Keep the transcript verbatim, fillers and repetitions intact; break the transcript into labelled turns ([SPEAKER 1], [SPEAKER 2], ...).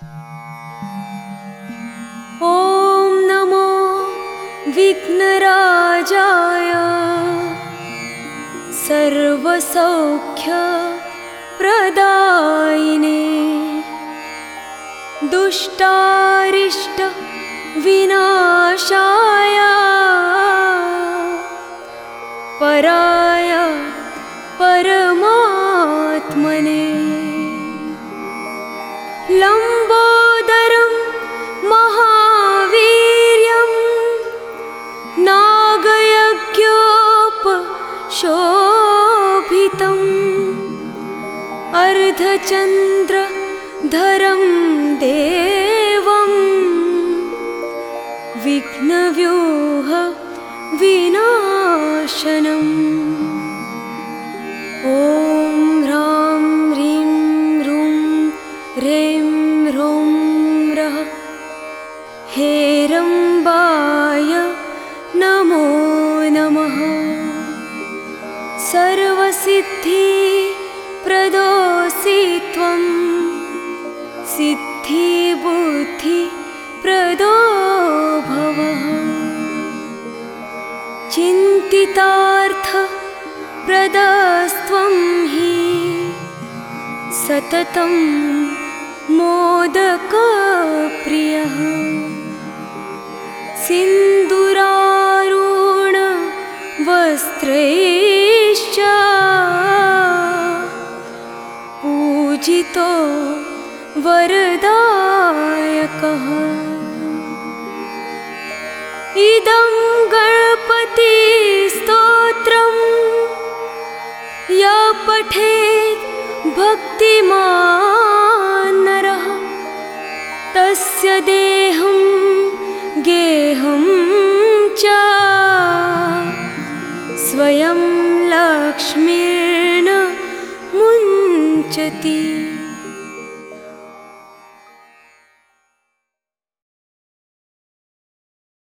[SPEAKER 1] ॐ नमो विघ्नराजाय सर्वसौख्यप्रदायिने दुष्टारिष्ट विनाशाय पराय परमात्मने लम्बोदरं महावीर्यं नागयज्ञोपशोभितम् अर्धचन्द्रधरं देवं विघ्नव्यूह विनाशनम् ॐ ह्रां ह्रीं ह्रूं ह्रें ह्रौं रः हेरम्बाय नमो नमः। सर्वसिद्धिप्रदोऽसि त्वं सिद्धिबुद्धिप्रदो भवः चिन्तितार्थप्रदस्त्वं हि सततं मोदकप्रियः सिन्दूरारुणवस्त्रैश्च पूजितो वरदायकः इदं गणपतिस्तोत्रं यः पठेत् भक्तिमान् नरः तस्य देहं गेहं च स्वयं लक्ष्मीर्न मुञ्चति।